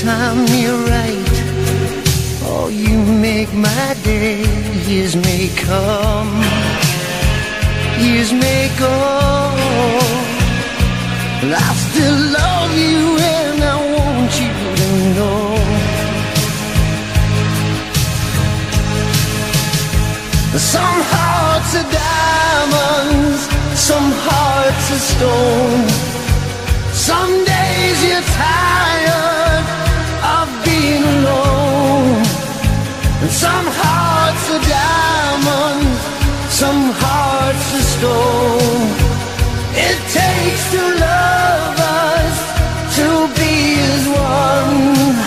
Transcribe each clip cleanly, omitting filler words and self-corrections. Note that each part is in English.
time you're right. Oh, you make my day. Years may come, years may go, but I still love you and I want you to know. Some hearts are diamonds, some hearts are stone. Some days you're tired of being alone. And some hearts are diamonds, some hearts are stone. It takes two lovers to be as one.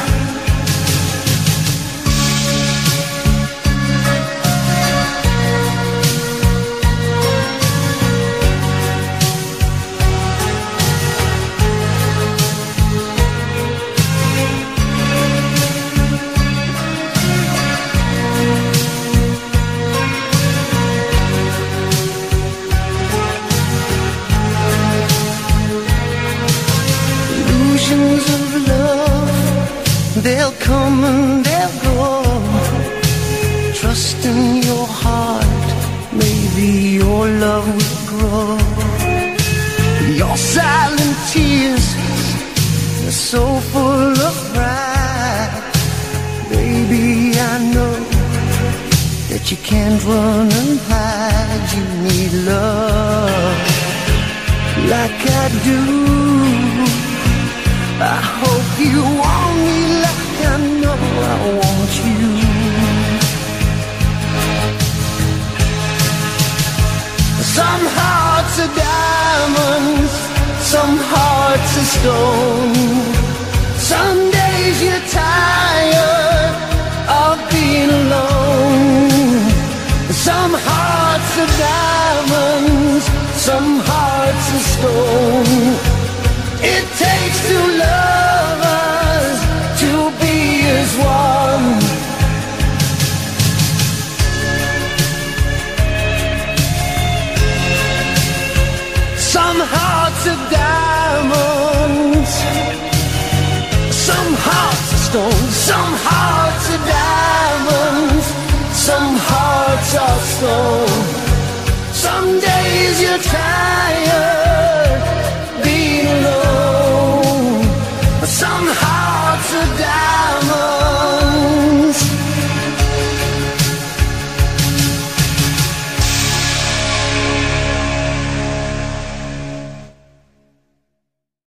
They'll come and they'll go. Trust in your heart, maybe your love will grow. Your silent tears are so full of pride. Baby, I know that you can't run and hide. You need love like I do. I hope you want me like I know I want you. Some hearts are diamonds, some hearts are stone. Some days you're tired of being alone. Some hearts are diamonds, some hearts are stone. It takes two lovers to be as one. Some hearts are diamonds, some hearts are stone. Some hearts are diamonds, some hearts are stone. Some days you're tired